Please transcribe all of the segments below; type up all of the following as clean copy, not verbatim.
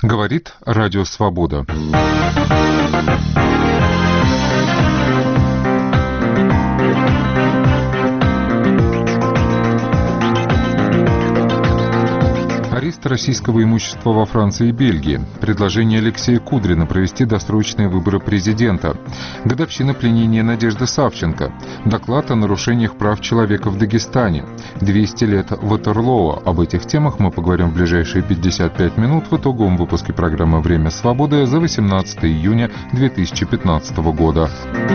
Говорит Радио Свобода. Арест российского имущества во Франции и Бельгии. Предложение Алексея Кудрина провести досрочные выборы президента. Годовщина пленения Надежды Савченко. Доклад о нарушениях прав человека в Дагестане. 200 лет Ватерлоо. Об этих темах мы поговорим в ближайшие 55 минут в итоговом выпуске программы «Время свободы» за 18 июня 2015 года.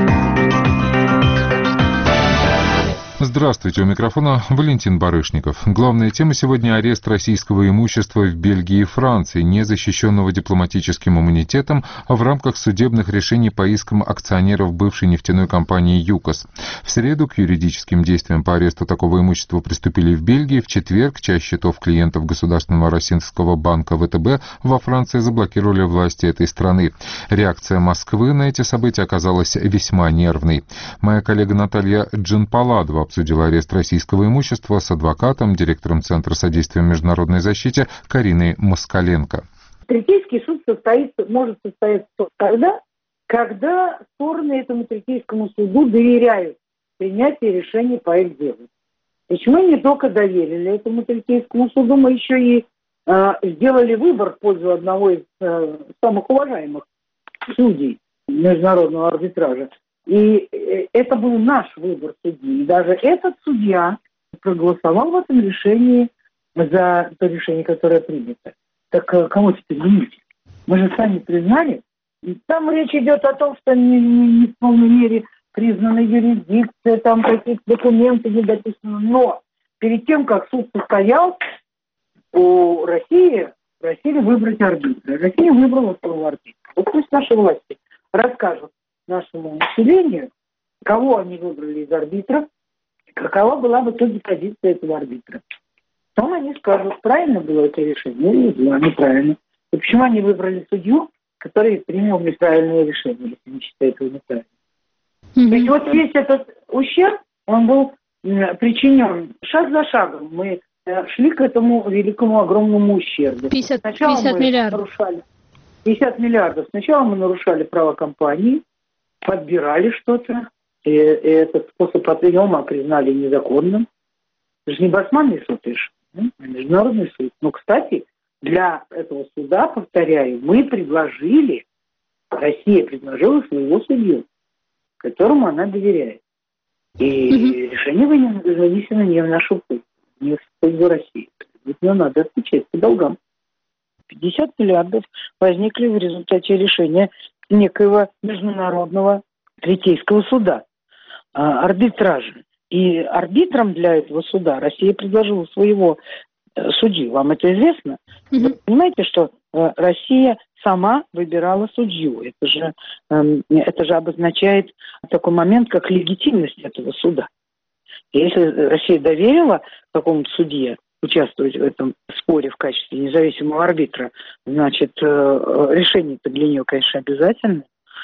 Здравствуйте, у микрофона Валентин Барышников. Главная тема сегодня — арест российского имущества в Бельгии и Франции, не защищенного дипломатическим иммунитетом, а в рамках судебных решений по искам акционеров бывшей нефтяной компании ЮКОС. В среду к юридическим действиям по аресту такого имущества приступили в Бельгии, в четверг часть счетов клиентов Государственного российского банка ВТБ во Франции заблокировали власти этой страны. Реакция Москвы на эти события оказалась весьма нервной. Моя коллега Наталья Джанпаладова обсудила арест российского имущества с адвокатом, директором Центра содействия международной защите Кариной Москаленко. Третейский суд может состояться тогда, когда стороны этому третейскому суду доверяют принятие решений по их делу. Почему мы не только доверили этому третейскому суду, мы еще и сделали выбор в пользу одного из самых уважаемых судей международного арбитража. И это был наш выбор судьи. И даже этот судья проголосовал в этом решении за то решение, которое принято. Так кому теперь винить? Мы же сами признали. Там речь идет о том, что не в полной мере признана юрисдикция, там какие-то документы не дописаны. Но перед тем, как суд состоял, у России просили выбрать арбитра. Россия выбрала своего арбитра. Вот пусть наши власти расскажут нашему населению, кого они выбрали из арбитров, какова была в итоге позиция этого арбитра. Потом они скажут, правильно было это решение или было неправильно. И почему они выбрали судью, который принял неправильное решение, если не считают его неправильным. То есть вот весь этот ущерб, он был причинен шаг за шагом. Мы шли к этому великому, огромному ущербу. 50 миллиардов. 50 миллиардов. Сначала мы нарушали права компании, подбирали что-то, и этот способ приема признали незаконным. Это же не басманный суд, а международный суд. Но, кстати, для этого суда, повторяю, Россия предложила своего судью, которому она доверяет. И решение вынесено не в нашу пользу, не в пользу России. Но надо отвечать по долгам. 50 миллиардов возникли в результате решения некоего международного третейского суда, арбитража. И арбитром для этого суда Россия предложила своего судью. Вам это известно? Вы понимаете, что Россия сама выбирала судью. Это же обозначает такой момент, как легитимность этого суда. И если Россия доверила какому-то судье участвовать в этом споре в качестве независимого арбитра, значит, решение-то для нее, конечно, обязательно.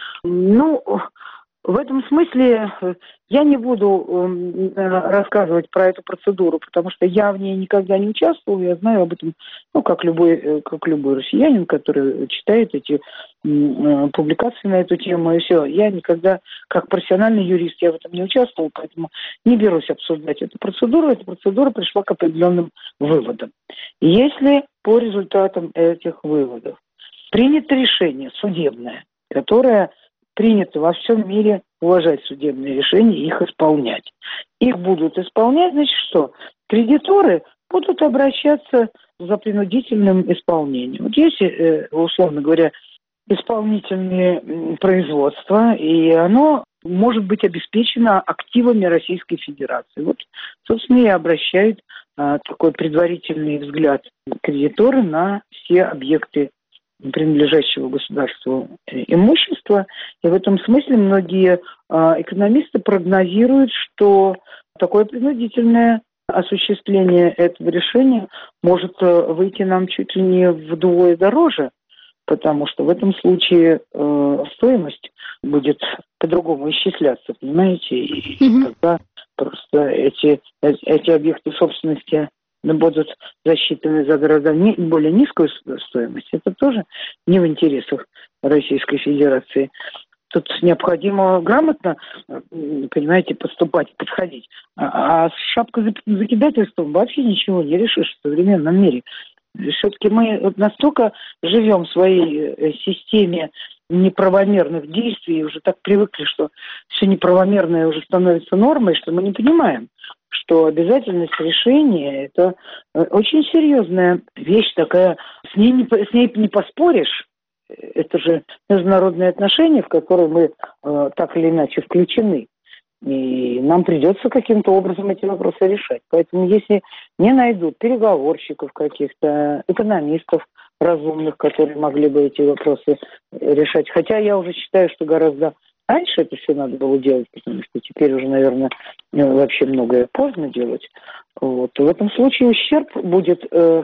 В этом смысле я не буду рассказывать про эту процедуру, потому что я в ней никогда не участвовал, я знаю об этом, как любой россиянин, который читает эти публикации на эту тему, и все. Я никогда, как профессиональный юрист, я в этом не участвовал, поэтому не берусь обсуждать эту процедуру. Эта процедура пришла к определенным выводам. Если по результатам этих выводов принято решение судебное, которое принято во всем мире уважать судебные решения и их исполнять. Их будут исполнять, значит что? Кредиторы будут обращаться за принудительным исполнением. Вот есть, условно говоря, исполнительные производства, и оно может быть обеспечено активами Российской Федерации. Вот, собственно, и обращают такой предварительный взгляд кредиторы на все объекты принадлежащего государству имущества. И в этом смысле многие экономисты прогнозируют, что такое принудительное осуществление этого решения может выйти нам чуть ли не вдвое дороже, потому что в этом случае стоимость будет по-другому исчисляться, понимаете? И тогда просто эти объекты собственности будут засчитаны за города более низкую стоимость, это тоже не в интересах Российской Федерации. Тут необходимо грамотно, понимаете, поступать, подходить. А с шапкой закидательством вообще ничего не решишь в современном мире. Все-таки мы настолько живем в своей системе неправомерных действий, уже так привыкли, что все неправомерное уже становится нормой, что мы не понимаем, что обязательность решения – это очень серьезная вещь такая, с ней не поспоришь. Это же международные отношения, в которые мы так или иначе включены. И нам придется каким-то образом эти вопросы решать. Поэтому если не найдут переговорщиков каких-то, экономистов разумных, которые могли бы эти вопросы решать. Хотя я уже считаю, что гораздо раньше это все надо было делать, потому что теперь уже, наверное, вообще многое поздно делать. Вот. В этом случае ущерб будет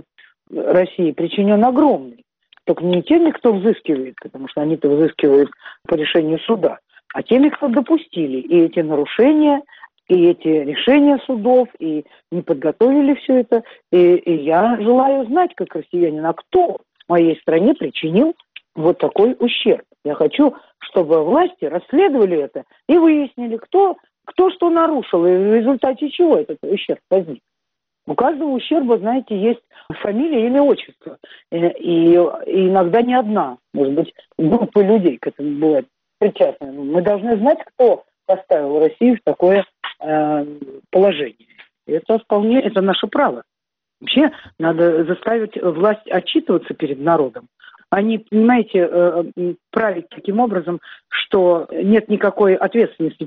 России причинен огромный. Только не теми, кто взыскивает, потому что они-то взыскивают по решению суда, а теми, кто допустили и эти нарушения, и эти решения судов, и не подготовили все это. И я желаю знать, как россиянин, а кто моей стране причинил вот такой ущерб. Я хочу, чтобы власти расследовали это и выяснили, кто что нарушил, и в результате чего этот ущерб возник. У каждого ущерба, знаете, есть фамилия, имя, отчество. И иногда не одна. Может быть, группа людей к этому бывает причастны. Мы должны знать, кто поставил Россию в такое положение. Это наше право. Вообще надо заставить власть отчитываться перед народом. А не, понимаете, править таким образом, что нет никакой ответственности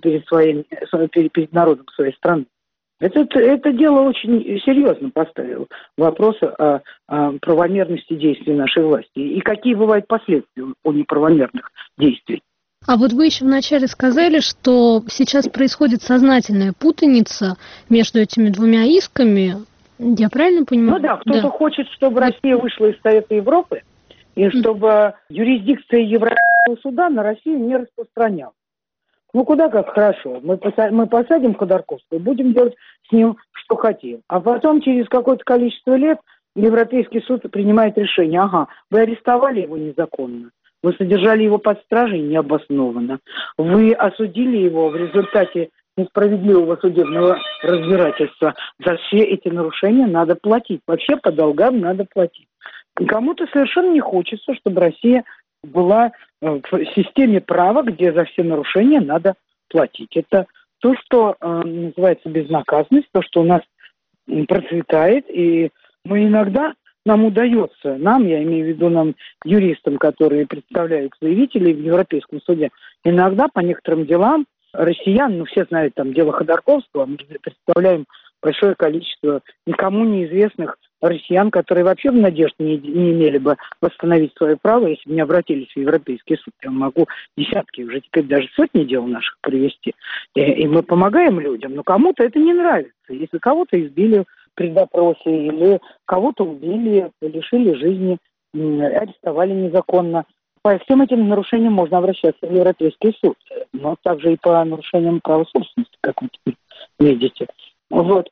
перед народом своей страны. Это дело очень серьезно поставило вопросы о правомерности действий нашей власти. И какие бывают последствия у неправомерных действий. А вот вы еще вначале сказали, что сейчас происходит сознательная путаница между этими двумя исками. Я правильно понимаю? Ну да, кто-то хочет, чтобы Россия вышла из Совета Европы, и чтобы юрисдикция Европейского суда на Россию не распространялась. Ну, куда как хорошо. Мы посадим Ходорковского, будем делать с ним, что хотим. А потом, через какое-то количество лет, Европейский суд принимает решение. Ага, вы арестовали его незаконно, вы содержали его под стражей необоснованно, вы осудили его в результате несправедливого судебного разбирательства. За все эти нарушения надо платить. Вообще по долгам надо платить. И кому-то совершенно не хочется, чтобы Россия была в системе права, где за все нарушения надо платить. Это то, что называется безнаказанность, то, что у нас процветает, и мы иногда, нам удается, я имею в виду нам, юристам, которые представляют заявителей в Европейском суде, иногда по некоторым делам россиян, все знают там дело Ходорковского, мы представляем большое количество никому неизвестных россиян, которые вообще в надежде не имели бы восстановить свое право, если бы не обратились в Европейский суд. Я могу десятки, уже теперь даже сотни дел наших привести. И мы помогаем людям, но кому-то это не нравится. Если кого-то избили при допросе, или кого-то убили, лишили жизни, арестовали незаконно, по всем этим нарушениям можно обращаться в Европейский суд. Но также и по нарушениям права собственности, как вы теперь видите. Вот.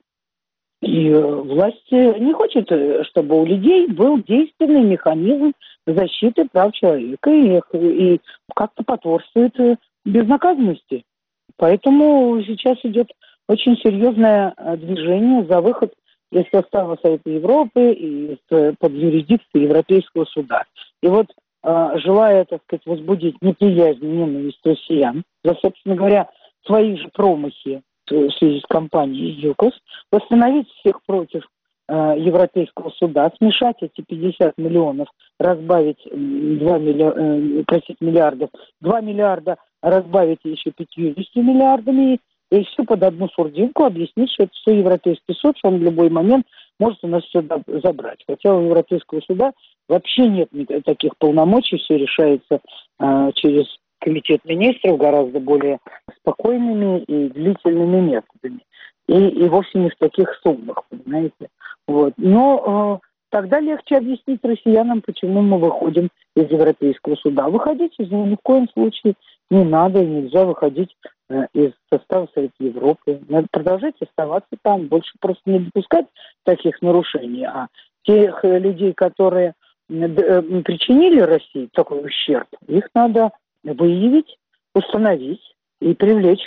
И власть не хочет, чтобы у людей был действенный механизм защиты прав человека и как-то потворствует безнаказанности. Поэтому сейчас идет очень серьезное движение за выход из состава Совета Европы и под юрисдикцией Европейского суда. И вот желая, так сказать, возбудить неприязнь, ненависть россиян за, собственно говоря, свои же промахи в связи с компанией ЮКОС, восстановить всех против Европейского суда, смешать эти 50 миллионов, разбавить 2 миллиардов, 2 миллиарда разбавить еще 50 миллиардами, и все под одну сурдинку объяснить, что это все Европейский суд, что он в любой момент может у нас все забрать. Хотя у Европейского суда вообще нет таких полномочий, все решается через Комитет министров гораздо более спокойными и длительными методами. И вовсе не в таких суммах, понимаете. Вот. Но тогда легче объяснить россиянам, почему мы выходим из Европейского суда. Выходить из него ни в коем случае не надо, и нельзя выходить из состава Совета Европы. Надо продолжать оставаться там, больше просто не допускать таких нарушений. А тех людей, которые причинили России такой ущерб, их надо выявить, установить и привлечь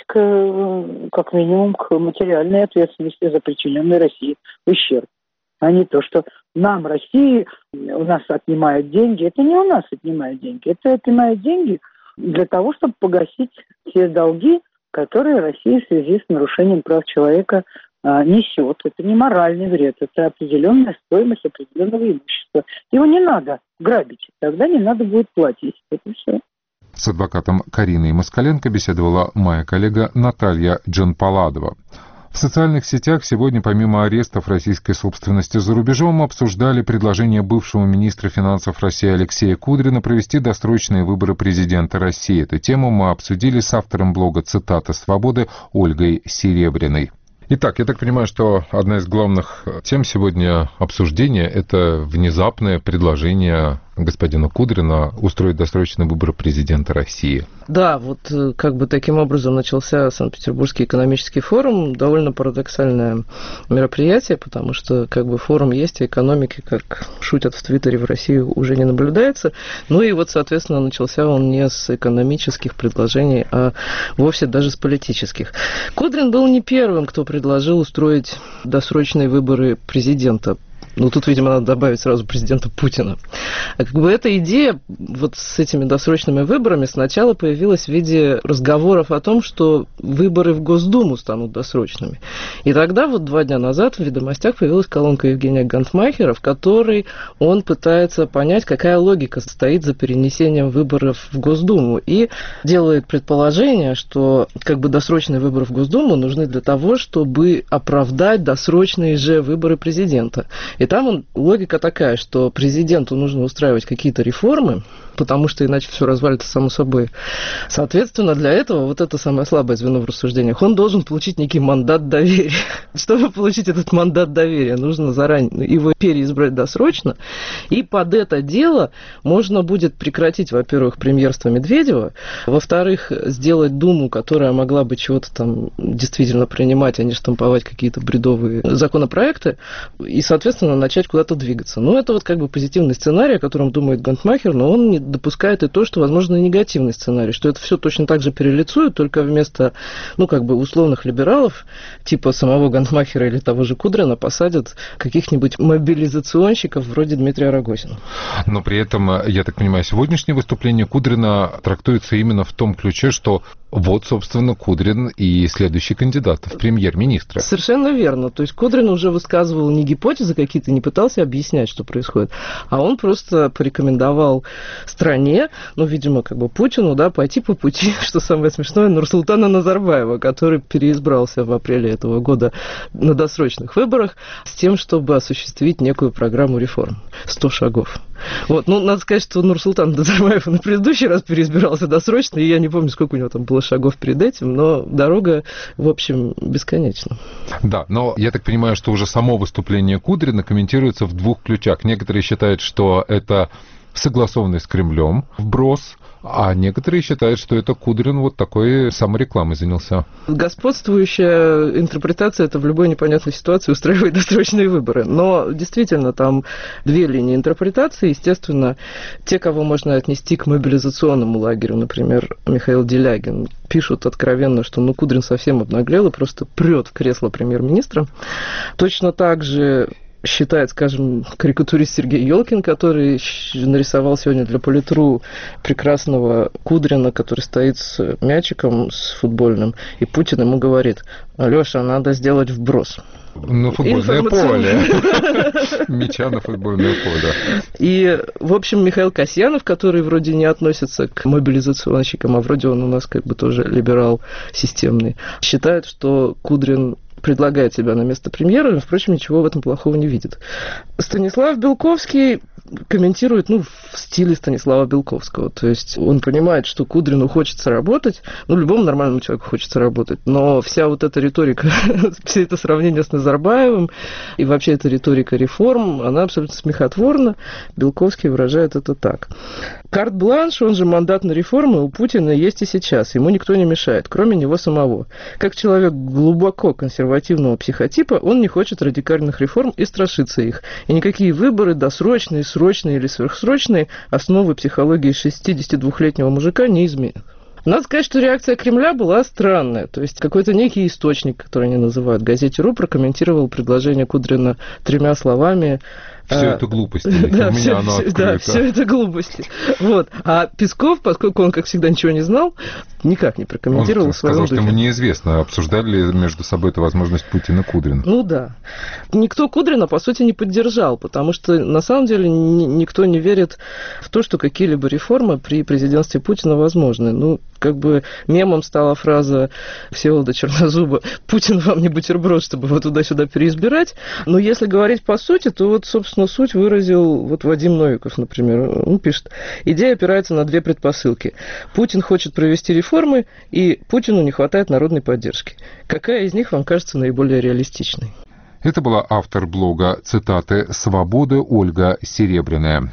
как минимум к материальной ответственности за причиненный России ущерб. А не то, что нам, России, у нас отнимают деньги. Это не у нас отнимают деньги. Это отнимают деньги для того, чтобы погасить те долги, которые Россия в связи с нарушением прав человека несет. Это не моральный вред, это определенная стоимость определенного имущества. Его не надо грабить, тогда не надо будет платить. Это все. С адвокатом Кариной Москаленко беседовала моя коллега Наталья Джанпаладова. В социальных сетях сегодня помимо арестов российской собственности за рубежом обсуждали предложение бывшего министра финансов России Алексея Кудрина провести досрочные выборы президента России. Эту тему мы обсудили с автором блога «Цитата Свободы» Ольгой Серебряной. Итак, я так понимаю, что одна из главных тем сегодня обсуждения – это внезапное предложение господина Кудрина устроить досрочные выборы президента России. Да, вот как бы таким образом начался Санкт-Петербургский экономический форум. Довольно парадоксальное мероприятие, потому что как бы форум есть, а экономики, как шутят в Твиттере, в России уже не наблюдается. Ну и вот, соответственно, начался он не с экономических предложений, а вовсе даже с политических. Кудрин был не первым, кто предложил устроить досрочные выборы президента. Ну, тут, видимо, надо добавить сразу президента Путина. А как бы эта идея вот с этими досрочными выборами сначала появилась в виде разговоров о том, что выборы в Госдуму станут досрочными. И тогда, вот 2 дня назад, в «Ведомостях» появилась колонка Евгения Гантмахера, в которой он пытается понять, какая логика стоит за перенесением выборов в Госдуму. И делает предположение, что как бы досрочные выборы в Госдуму нужны для того, чтобы оправдать досрочные же выборы президента. И там логика такая, что президенту нужно устраивать какие-то реформы, потому что иначе все развалится само собой. Соответственно, для этого, вот это самое слабое звено в рассуждениях, он должен получить некий мандат доверия. Чтобы получить этот мандат доверия, нужно заранее его переизбрать досрочно, и под это дело можно будет прекратить, во-первых, премьерство Медведева, во-вторых, сделать Думу, которая могла бы чего-то там действительно принимать, а не штамповать какие-то бредовые законопроекты, и, соответственно, начать куда-то двигаться. Ну, это вот как бы позитивный сценарий, о котором думает Гантмахер, но он не допускает и то, что, возможно, негативный сценарий, что это все точно так же перелицуют, только вместо, ну, как бы условных либералов, типа самого Гантмахера или того же Кудрина, посадят каких-нибудь мобилизационщиков вроде Дмитрия Рогозина. Но при этом, я так понимаю, сегодняшнее выступление Кудрина трактуется именно в том ключе, что вот, собственно, Кудрин и следующий кандидат в премьер-министры. Совершенно верно. То есть Кудрин уже высказывал не гипотезы какие-то, не пытался объяснять, что происходит, а он просто порекомендовал стране, ну, видимо, как бы Путину, да, пойти по пути, что самое смешное, Нурсултана Назарбаева, который переизбрался в апреле этого года на досрочных выборах с тем, чтобы осуществить некую программу реформ. 100 шагов. Вот, ну, надо сказать, что Нурсултан Назарбаев на предыдущий раз переизбирался досрочно, и я не помню, сколько у него там было шагов перед этим, но дорога, в общем, бесконечна. Да, но я так понимаю, что уже само выступление Кудрина комментируется в 2 ключах. Некоторые считают, что это согласованный с Кремлем вброс, а некоторые считают, что это Кудрин вот такой саморекламой занялся. Господствующая интерпретация — это в любой непонятной ситуации устраивает досрочные выборы. Но действительно там 2 линии интерпретации. Естественно, те, кого можно отнести к мобилизационному лагерю, например, Михаил Делягин, пишут откровенно, что ну, Кудрин совсем обнаглел и просто прет в кресло премьер-министра. Точно так же считает, скажем, карикатурист Сергей Ёлкин, который нарисовал сегодня для Политру прекрасного Кудрина, который стоит с мячиком, с футбольным, и Путин ему говорит: Лёша, надо сделать вброс. На футбольное поле. Мяча на футбольное поле. И, в общем, Михаил Касьянов, который вроде не относится к мобилизационщикам, а вроде он у нас как бы тоже либерал системный, считает, что Кудрин предлагает себя на место премьера, но, впрочем, ничего в этом плохого не видит. Станислав Белковский комментирует, в стиле Станислава Белковского. То есть он понимает, что Кудрину хочется работать, любому нормальному человеку хочется работать, но вся вот эта риторика, все это сравнение с Назарбаевым и вообще эта риторика реформ, она абсолютно смехотворна. Белковский выражает это так. Карт-бланш, он же мандат на реформы, у Путина есть и сейчас. Ему никто не мешает, кроме него самого. Как человек глубоко консервативного психотипа, он не хочет радикальных реформ и страшится их. И никакие выборы, досрочные, срочные или сверхсрочные, основы психологии 62-летнего мужика не изменят. Надо сказать, что реакция Кремля была странная. То есть какой-то некий источник, который они называют, в газете «Ру», прокомментировал предложение Кудрина 3 словами. Все это глупости. Да, все это глупости. Вот. А Песков, поскольку он, как всегда, ничего не знал, никак не прокомментировал в своем духе. Он сказал, что ему неизвестно, обсуждали ли между собой эту возможность Путин и Кудрин. Да. Никто Кудрина, по сути, не поддержал, потому что, на самом деле, никто не верит в то, что какие-либо реформы при президентстве Путина возможны. Мемом стала фраза Всеволода Чернозуба: «Путин вам не бутерброд, чтобы его туда-сюда переизбирать». Но если говорить по сути, то собственно, суть выразил Вадим Новиков, например. Он пишет: идея опирается на 2 предпосылки. Путин хочет провести реформы, и Путину не хватает народной поддержки. Какая из них вам кажется наиболее реалистичной? Это была автор блога «Цитаты Свободы» Ольга Серебряная.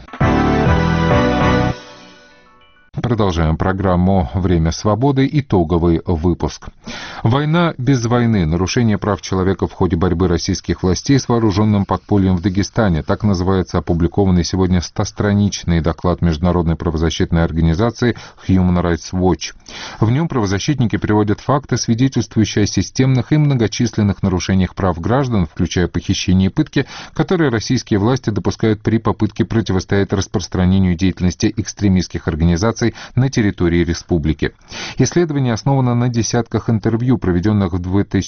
Продолжаем программу «Время свободы». Итоговый выпуск. Война без войны. Нарушение прав человека в ходе борьбы российских властей с вооруженным подпольем в Дагестане. Так называется опубликованный сегодня 100-страничный доклад международной правозащитной организации Human Rights Watch. В нем правозащитники приводят факты, свидетельствующие о системных и многочисленных нарушениях прав граждан, включая похищение и пытки, которые российские власти допускают при попытке противостоять распространению деятельности экстремистских организаций на территории республики. Исследование основано на десятках интервью, проведенных в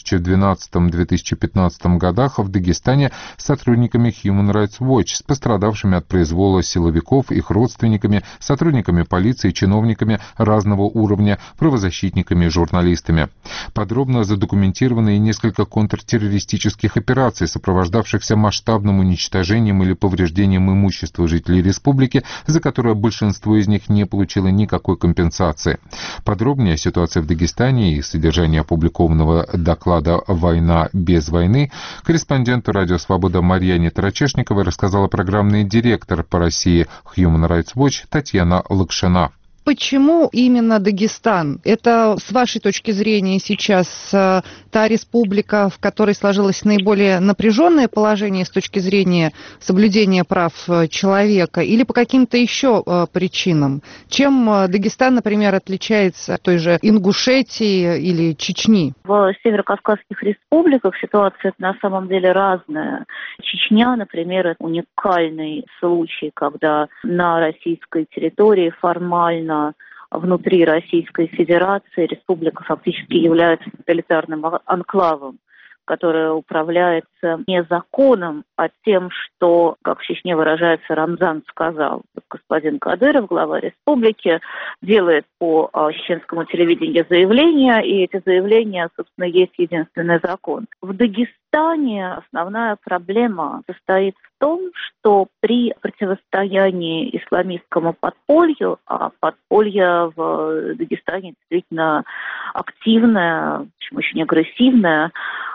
2012-2015 годах в Дагестане сотрудниками Human Rights Watch, с пострадавшими от произвола силовиков, их родственниками, сотрудниками полиции, чиновниками разного уровня, правозащитниками и журналистами. Подробно задокументированы и несколько контртеррористических операций, сопровождавшихся масштабным уничтожением или повреждением имущества жителей республики, за которое большинство из них не получило никакой компенсации. Подробнее о ситуации в Дагестане и содержании опубликованного доклада «Война без войны» корреспонденту «Радио Свобода» Марьяне Тарачешниковой рассказала программный директор по России Human Rights Watch Татьяна Лакшина. Почему именно Дагестан? Это, с вашей точки зрения, сейчас та республика, в которой сложилось наиболее напряженное положение с точки зрения соблюдения прав человека, или по каким-то еще причинам? Чем Дагестан, например, отличается от той же Ингушетии или Чечни? В северокавказских республиках ситуация на самом деле разная. Чечня, например, это уникальный случай, когда на российской территории формально внутри Российской Федерации республика фактически является тоталитарным анклавом, которое управляется не законом, а тем, что, как в Чечне выражается, Рамзан сказал. Господин Кадыров, глава республики, делает по чеченскому телевидению заявления, и эти заявления, собственно, есть единственный закон. В Дагестане основная проблема состоит в том, что при противостоянии исламистскому подполью, а подполье в Дагестане действительно активное, очень агрессивное,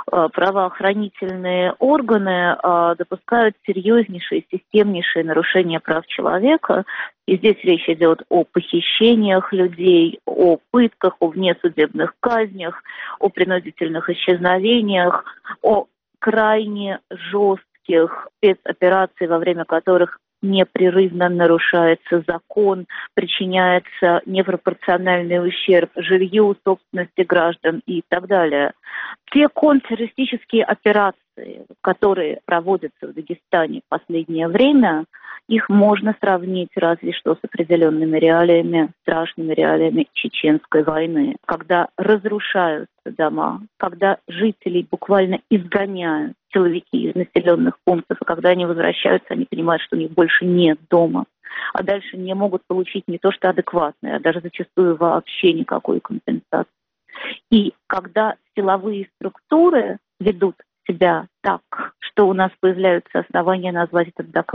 правоохранительные органы допускают серьезнейшие, системнейшие нарушения прав человека. И здесь речь идет о похищениях людей, о пытках, о внесудебных казнях, о принудительных исчезновениях, о крайне жестких спецоперациях, во время которых непрерывно нарушается закон, причиняется непропорциональный ущерб жилью, собственности граждан и так далее. Те контртеррористические операции, которые проводятся в Дагестане в последнее время, их можно сравнить разве что с определенными реалиями, страшными реалиями Чеченской войны, когда разрушаются дома, когда жителей буквально изгоняют силовики из населенных пунктов, и когда они возвращаются, они понимают, что у них больше нет дома, а дальше не могут получить не то что адекватное, а даже зачастую вообще никакой компенсации. И когда силовые структуры ведут себя так, что у нас появляются основания назвать этот доклад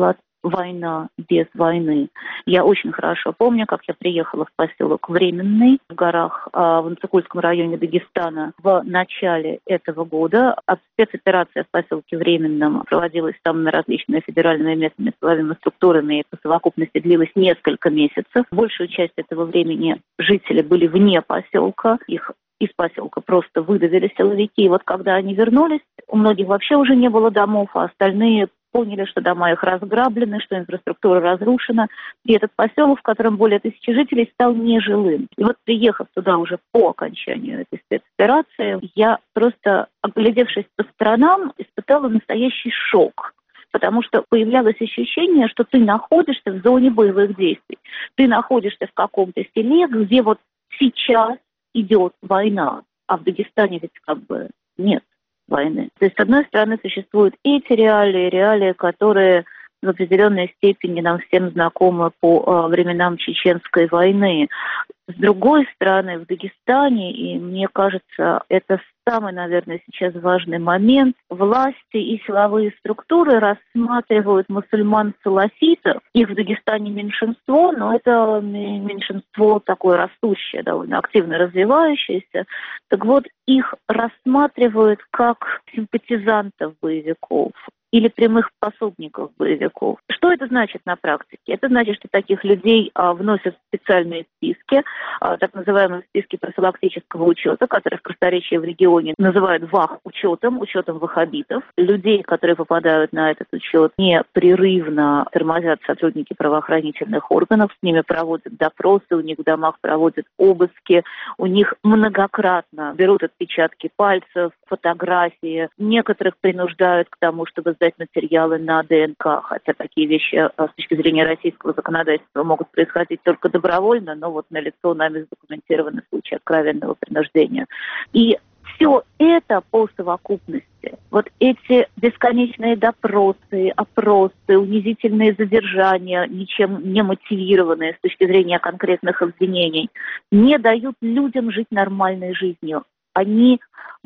война без войны. Я очень хорошо помню, как я приехала в поселок Временный в горах в Инцикульском районе Дагестана в начале этого года. Спецоперация в поселке Временном проводилась там на различными федеральными и местными силовыми структурами и по совокупности длилась несколько месяцев. Большую часть этого времени жители были вне поселка, их из поселка просто выдавили силовики. И вот когда они вернулись, у многих вообще уже не было домов, а остальные поняли, что дома их разграблены, что инфраструктура разрушена. И этот поселок, в котором более 1000 жителей, стал нежилым. И вот приехав туда уже по окончанию этой спецоперации, я просто, оглядевшись по сторонам, испытала настоящий шок. Потому что появлялось ощущение, что ты находишься в зоне боевых действий. Ты находишься в каком-то селе, где вот сейчас идет война, а в Дагестане ведь как бы нет войны. То есть, с одной стороны, существуют эти реалии, которые в определенной степени нам всем знакомы по временам Чеченской войны. С другой стороны, в Дагестане, и мне кажется, это самый, наверное, сейчас важный момент, власти и силовые структуры рассматривают мусульман-салафитов. Их в Дагестане меньшинство, но это меньшинство такое растущее, довольно активно развивающееся. Так вот, их рассматривают как симпатизантов боевиков или прямых пособников боевиков. Что это значит на практике? Это значит, что таких людей вносят в специальные списки, так называемые списки профилактического учета, которые в просторечии в регионе называют ВАХ-учетом, учетом ваххабитов. Людей, которые попадают на этот учет, непрерывно тормозят сотрудники правоохранительных органов, с ними проводят допросы, у них в домах проводят обыски, у них многократно берут отпечатки пальцев, фотографии. Некоторых принуждают к тому, чтобы сдать материалы на ДНК, хотя такие вещи с точки зрения российского законодательства могут происходить только добровольно, но вот налицо нами задокументированы случаи откровенного принуждения. И все это по совокупности, вот эти бесконечные допросы, опросы, унизительные задержания, ничем не мотивированные с точки зрения конкретных обвинений, не дают людям жить нормальной жизнью. Они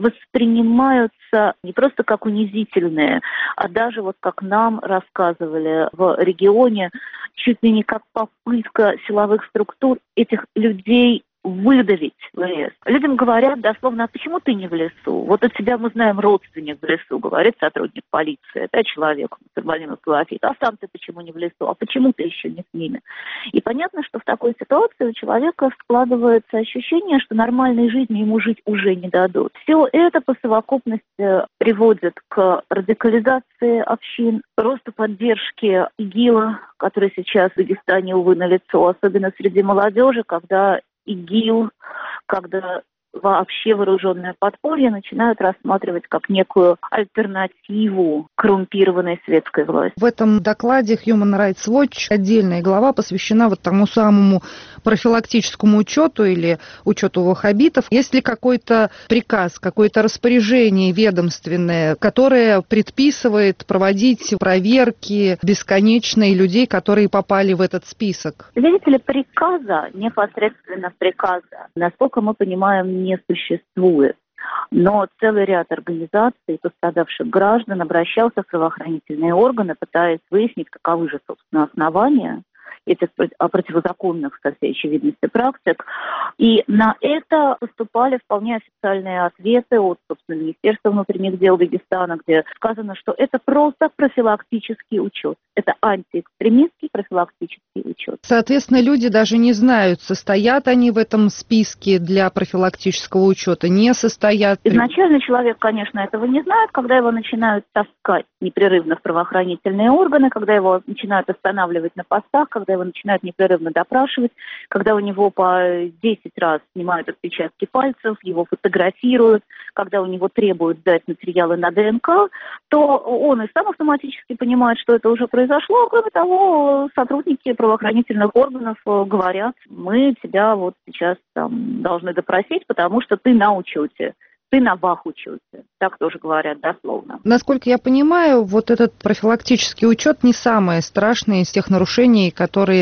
воспринимаются не просто как унизительные, а даже вот как нам рассказывали в регионе, чуть ли не как попытка силовых структур этих людей выдавить в лес. Людям говорят дословно: а почему ты не в лесу? Вот от тебя мы знаем родственник в лесу, говорит сотрудник полиции, это человек, мусульманин-салафит. А сам ты почему не в лесу? А почему ты еще не с ними? И понятно, что в такой ситуации у человека складывается ощущение, что нормальной жизни ему жить уже не дадут. Все это по совокупности приводит к радикализации общин, росту поддержки ИГИЛа, который сейчас в Дагестане, увы, налицо, особенно среди молодежи, когда ИГИЛ, когда вообще вооруженное подполье начинают рассматривать как некую альтернативу коррумпированной светской власти. В этом докладе Human Rights Watch отдельная глава посвящена вот тому самому профилактическому учету или учету ваххабитов. Есть ли какой-то приказ, какое-то распоряжение ведомственное, которое предписывает проводить проверки бесконечные людей, которые попали в этот список? Видите ли, приказа, непосредственно приказа, насколько мы понимаем, не существует. Но целый ряд организаций пострадавших граждан обращался в правоохранительные органы, пытаясь выяснить, каковы же, собственно, основания этих противозаконных, со всей очевидности, практик. И на это поступали вполне официальные ответы от, собственно, Министерства внутренних дел Дагестана, где сказано, что это просто профилактический учет. Это антиэкстремистский профилактический учет. Соответственно, люди даже не знают, состоят они в этом списке для профилактического учета, не состоят. Изначально человек, конечно, этого не знает, когда его начинают таскать непрерывно в правоохранительные органы, когда его начинают останавливать на постах, когда его начинают непрерывно допрашивать, когда у него по 10 раз снимают отпечатки пальцев, его фотографируют, когда у него требуют сдать материалы на ДНК, то он и сам автоматически понимает, что это уже произошло. Кроме того, сотрудники правоохранительных органов говорят: мы тебя вот сейчас там должны допросить, потому что ты на учете. Ты на ВАХ-учете. Так тоже говорят дословно. Насколько я понимаю, вот этот профилактический учет не самое страшное из тех нарушений, которые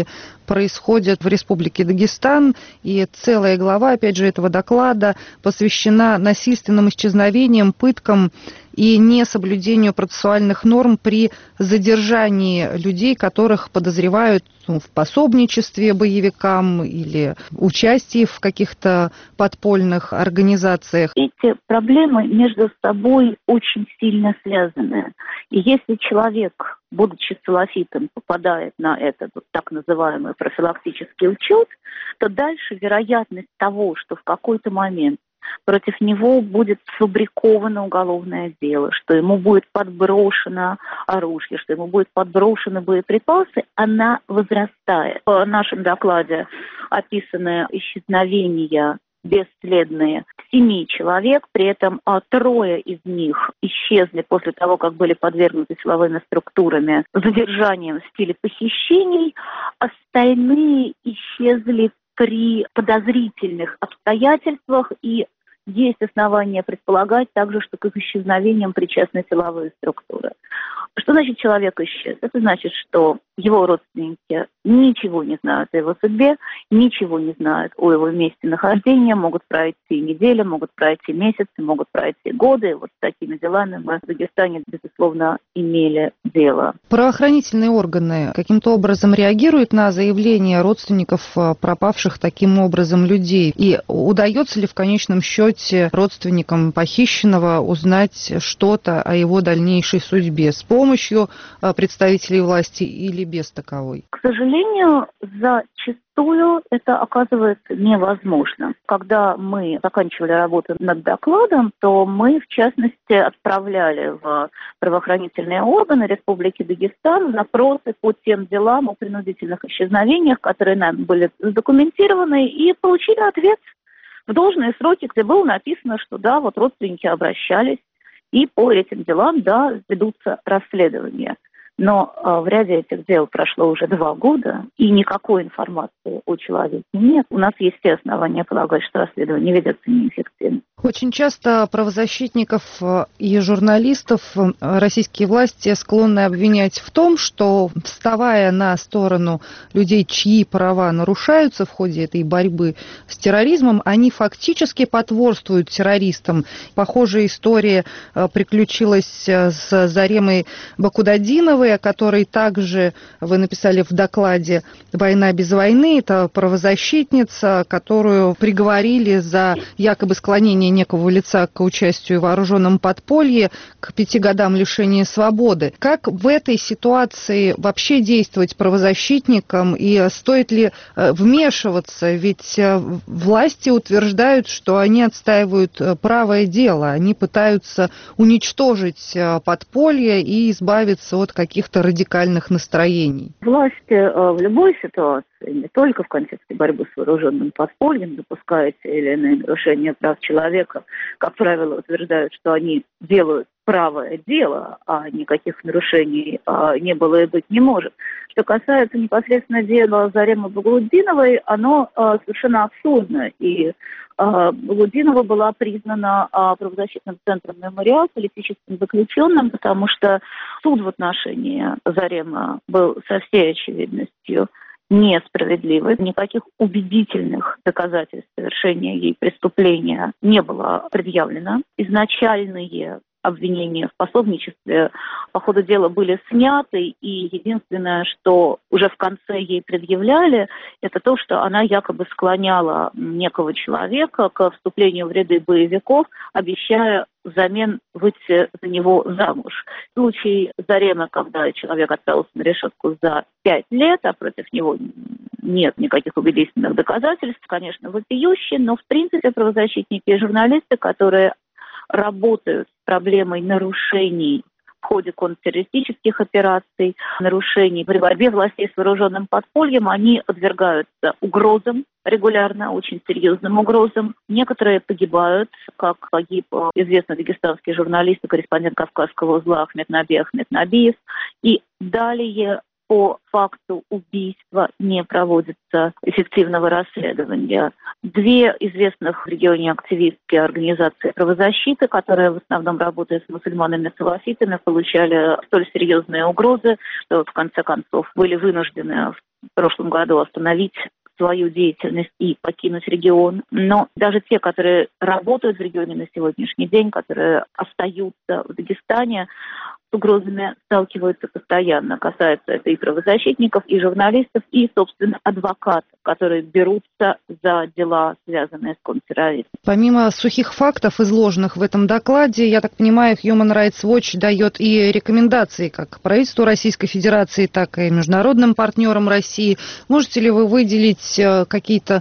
происходят в Республике Дагестан. И целая глава, опять же, этого доклада посвящена насильственным исчезновениям, пыткам и несоблюдению процессуальных норм при задержании людей, которых подозревают в пособничестве боевикам или участии в каких-то подпольных организациях. Эти проблемы между собой очень сильно связаны. И если человек, будучи салафитом, попадает на этот так называемый профилактический учет, то дальше вероятность того, что в какой-то момент против него будет сфабриковано уголовное дело, что ему будет подброшено оружие, что ему будет подброшены боеприпасы, она возрастает. В нашем докладе описаны исчезновения бесследные 7 человек, при этом 3 из них исчезли после того, как были подвергнуты силовыми структурами задержанием в стиле похищений, остальные исчезли при подозрительных обстоятельствах, и есть основания предполагать также, что к их исчезновениям причастны силовые структуры. Что значит человек исчез? Это значит, что его родственники ничего не знают о его судьбе, ничего не знают о его месте нахождения, могут пройти недели, могут пройти месяцы, могут пройти годы. Вот с такими делами мы в Дагестане, безусловно, имели дело. Правоохранительные органы каким-то образом реагируют на заявления родственников пропавших таким образом людей? И удается ли в конечном счете родственникам похищенного узнать что-то о его дальнейшей судьбе с помощью представителей власти или без таковой? К сожалению, зачастую это оказывается невозможно. Когда мы заканчивали работу над докладом, то мы, в частности, отправляли в правоохранительные органы Республики Дагестан запросы по тем делам о принудительных исчезновениях, которые нам были задокументированы, и получили ответ в должные сроки, где было написано, что да, вот родственники обращались, и по этим делам, да, ведутся расследования. Но в ряде этих дел прошло уже 2 года, и никакой информации о человеке нет. У нас есть все основания полагать, что расследование ведется неэффективно. Очень часто правозащитников и журналистов российские власти склонны обвинять в том, что, вставая на сторону людей, чьи права нарушаются в ходе этой борьбы с терроризмом, они фактически потворствуют террористам. Похожая история приключилась с Заремой Бакудадиновой, о которой также вы написали в докладе «Война без войны». Это правозащитница, которую приговорили за якобы склонение некого лица к участию в вооруженном подполье к 5 годам лишения свободы. Как в этой ситуации вообще действовать правозащитникам и стоит ли вмешиваться? Ведь власти утверждают, что они отстаивают правое дело, они пытаются уничтожить подполье и избавиться от каких-то радикальных настроений. Власти в любой ситуации, не только в контексте борьбы с вооруженным подпольем, допуская те или иные нарушения прав человека, как правило, утверждают, что они делают правое дело, а никаких нарушений не было и быть не может. Что касается непосредственно дела Заремы Багаудиновой, оно совершенно абсурдно. И Багаудинова была признана правозащитным центром «Мемориал» политическим заключенным, потому что суд в отношении Заремы был со всей очевидностью несправедливой. Никаких убедительных доказательств совершения ей преступления не было предъявлено. Изначальные обвинения в пособничестве по ходу дела были сняты, и единственное, что уже в конце ей предъявляли, это то, что она якобы склоняла некого человека к вступлению в ряды боевиков, обещая взамен выйти за него замуж. Случай Заремы, когда человек отправился на решетку за 5 лет, а против него нет никаких убедительных доказательств, конечно, вопиющий, но в принципе правозащитники и журналисты, которые работают с проблемой нарушений в ходе контртеррористических операций, нарушений при борьбе властей с вооруженным подпольем, они подвергаются угрозам регулярно, очень серьезным угрозам. Некоторые погибают, как погиб известный дагестанский журналист и корреспондент Кавказского узла Ахмед Набиев. И далее по факту убийства не проводится эффективного расследования. 2 известных в регионе активистские организации правозащиты, которые в основном работают с мусульманами-салафитами, получали столь серьезные угрозы, что в конце концов были вынуждены в в прошлом году остановить свою деятельность и покинуть регион. Но даже те, которые работают в регионе на сегодняшний день, которые остаются в Дагестане, с угрозами сталкиваются постоянно. Касается это и правозащитников, и журналистов, и, собственно, адвокатов, которые берутся за дела, связанные с контртерроризмом. Помимо сухих фактов, изложенных в этом докладе, я так понимаю, Human Rights Watch дает и рекомендации как правительству Российской Федерации, так и международным партнерам России. Можете ли вы выделить какие-то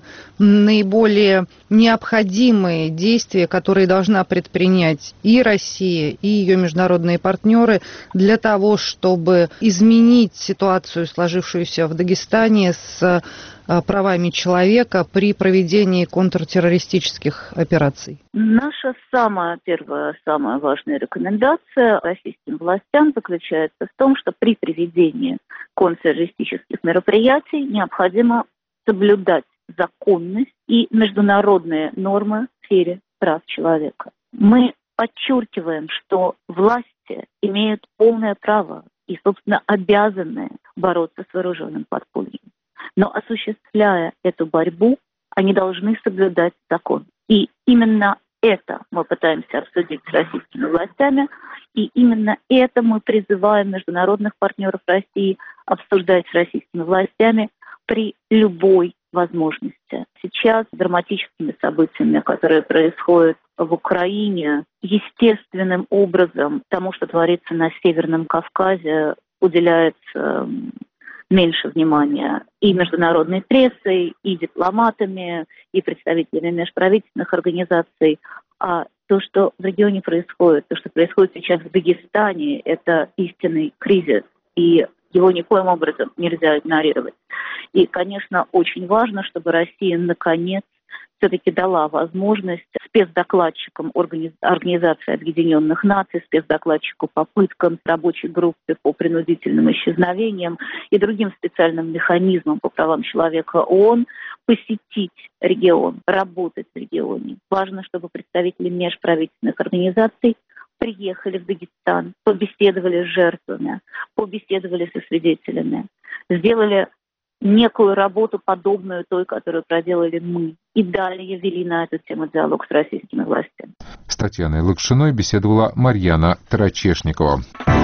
наиболее необходимые действия, которые должна предпринять и Россия, и ее международные партнеры для того, чтобы изменить ситуацию, сложившуюся в Дагестане с правами человека при проведении контртеррористических операций? Наша самая первая, самая важная рекомендация российским властям заключается в том, что при проведении контртеррористических мероприятий необходимо соблюдать законность и международные нормы в сфере прав человека. Мы подчеркиваем, что власти имеют полное право и, собственно, обязаны бороться с вооруженным подпольем. Но осуществляя эту борьбу, они должны соблюдать закон. И именно это мы пытаемся обсудить с российскими властями, и именно это мы призываем международных партнеров России обсуждать с российскими властями при любой возможности. Сейчас с драматическими событиями, которые происходят в Украине, естественным образом тому, что творится на Северном Кавказе, уделяется меньше внимания и международной прессой, и дипломатами, и представителями межправительственных организаций. А то, что в регионе происходит, то, что происходит сейчас в Дагестане, это истинный кризис, и его никоим образом нельзя игнорировать. И, конечно, очень важно, чтобы Россия, наконец, все-таки дала возможность спецдокладчикам Организации Объединенных Наций, спецдокладчику по пыткам, рабочей группе по принудительным исчезновениям и другим специальным механизмам по правам человека ООН посетить регион, работать в регионе. Важно, чтобы представители межправительственных организаций приехали в Дагестан, побеседовали с жертвами, побеседовали со свидетелями, сделали некую работу, подобную той, которую проделали мы, и далее вели на эту тему диалог с российскими властями. С Татьяной Лакшиной беседовала Марьяна Тарачешникова.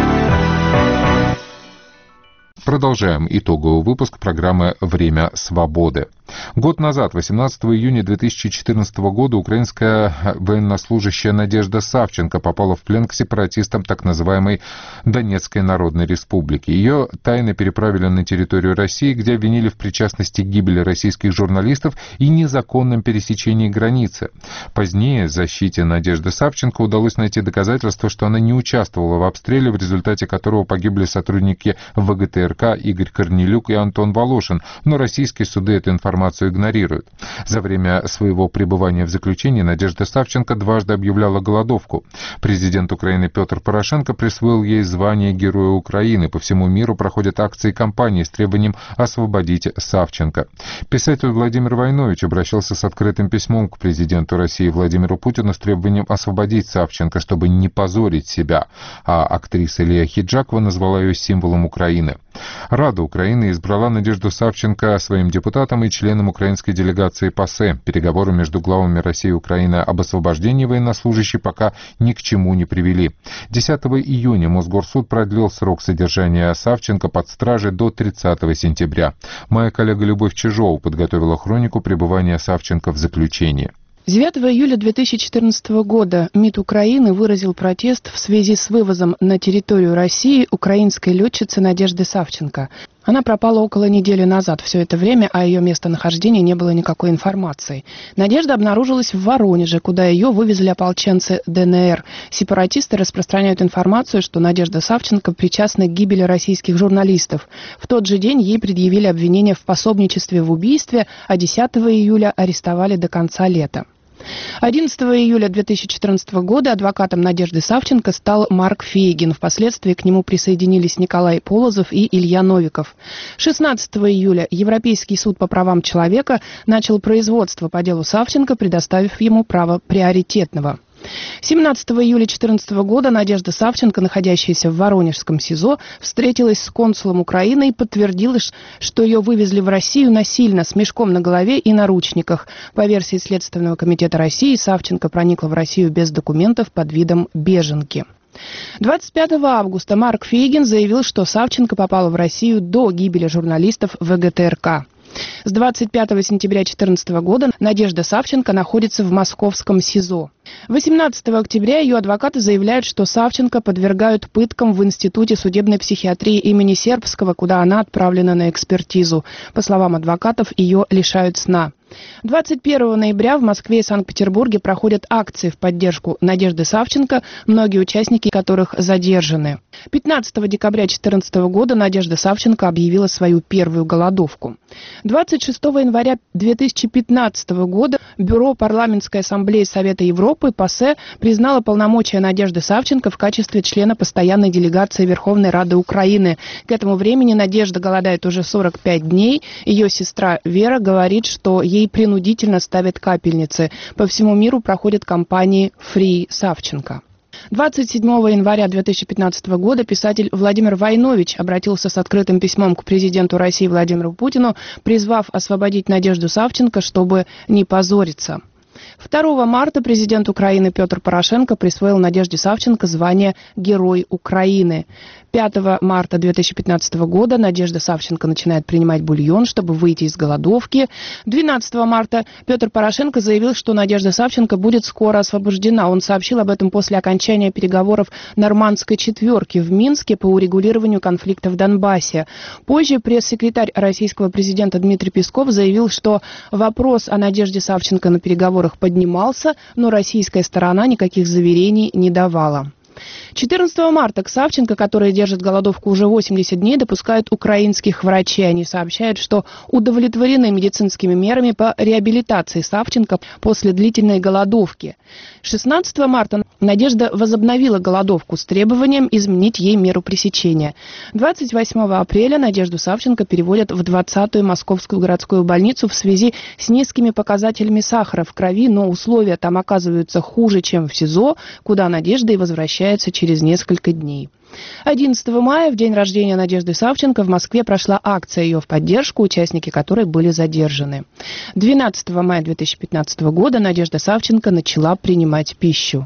Продолжаем итоговый выпуск программы «Время свободы». Год назад, 18 июня 2014 года, украинская военнослужащая Надежда Савченко попала в плен к сепаратистам так называемой Донецкой Народной Республики. Ее тайно переправили на территорию России, где обвинили в причастности к гибели российских журналистов и незаконном пересечении границы. Позднее защите Надежды Савченко удалось найти доказательства, что она не участвовала в обстреле, в результате которого погибли сотрудники ВГТРК Игорь Корнелюк и Антон Волошин, но российские суды эту информацию игнорируют. За время своего пребывания в заключении Надежда Савченко дважды объявляла голодовку. Президент Украины Петр Порошенко присвоил ей звание Героя Украины. По всему миру проходят акции и кампании с требованием освободить Савченко. Писатель Владимир Войнович обращался с открытым письмом к президенту России Владимиру Путину с требованием освободить Савченко, чтобы не позорить себя, а актриса Лия Хиджакова назвала ее символом Украины. Рада Украины избрала Надежду Савченко своим депутатом и членом украинской делегации ПАСЕ. Переговоры между главами России и Украины об освобождении военнослужащей пока ни к чему не привели. 10 июня Мосгорсуд продлил срок содержания Савченко под стражей до 30 сентября. Моя коллега Любовь Чижова подготовила хронику пребывания Савченко в заключении. 9 июля 2014 года МИД Украины выразил протест в связи с вывозом на территорию России украинской летчицы Надежды Савченко. Она пропала около недели назад. Все это время о ее местонахождении не было никакой информации. Надежда обнаружилась в Воронеже, куда ее вывезли ополченцы ДНР. Сепаратисты распространяют информацию, что Надежда Савченко причастна к гибели российских журналистов. В тот же день ей предъявили обвинение в пособничестве в убийстве, а 10 июля арестовали до конца лета. 11 июля 2014 года адвокатом Надежды Савченко стал Марк Фейгин. Впоследствии к нему присоединились Николай Полозов и Илья Новиков. 16 июля Европейский суд по правам человека начал производство по делу Савченко, предоставив ему право приоритетного. 17 июля 2014 года Надежда Савченко, находящаяся в Воронежском СИЗО, встретилась с консулом Украины и подтвердила, что ее вывезли в Россию насильно, с мешком на голове и наручниках. По версии Следственного комитета России, Савченко проникла в Россию без документов под видом беженки. 25 августа Марк Фейгин заявил, что Савченко попала в Россию до гибели журналистов ВГТРК. С 25 сентября 2014 года Надежда Савченко находится в московском СИЗО. 18 октября ее адвокаты заявляют, что Савченко подвергают пыткам в Институте судебной психиатрии имени Сербского, куда она отправлена на экспертизу. По словам адвокатов, ее лишают сна. 21 ноября в Москве и Санкт-Петербурге проходят акции в поддержку Надежды Савченко, многие участники которых задержаны. 15 декабря 2014 года Надежда Савченко объявила свою первую голодовку. 26 января 2015 года Бюро Парламентской ассамблеи Совета Европы ПАСЕ признало полномочия Надежды Савченко в качестве члена постоянной делегации Верховной Рады Украины. К этому времени Надежда голодает уже 45 дней. Ее сестра Вера говорит, что ей принудительно ставят капельницы. По всему миру проходят кампании «Free Савченко». 27 января 2015 года писатель Владимир Войнович обратился с открытым письмом к президенту России Владимиру Путину, призвав освободить Надежду Савченко, чтобы не позориться. 2 марта президент Украины Петр Порошенко присвоил Надежде Савченко звание «Герой Украины». 5 марта 2015 года Надежда Савченко начинает принимать бульон, чтобы выйти из голодовки. 12 марта Петр Порошенко заявил, что Надежда Савченко будет скоро освобождена. Он сообщил об этом после окончания переговоров Нормандской четверки в Минске по урегулированию конфликта в Донбассе. Позже пресс-секретарь российского президента Дмитрий Песков заявил, что вопрос о Надежде Савченко на переговорах поднимался, но российская сторона никаких заверений не давала. 14 марта к Савченко, которая держит голодовку уже 80 дней, допускают украинских врачей. Они сообщают, что удовлетворены медицинскими мерами по реабилитации Савченко после длительной голодовки. 16 марта Надежда возобновила голодовку с требованием изменить ей меру пресечения. 28 апреля Надежду Савченко переводят в 20-ю Московскую городскую больницу в связи с низкими показателями сахара в крови, но условия там оказываются хуже, чем в СИЗО, куда Надежда и возвращается через несколько дней. 11 мая, в день рождения Надежды Савченко, в Москве прошла акция ее в поддержку, участники которой были задержаны. 12 мая 2015 года Надежда Савченко начала принимать пищу.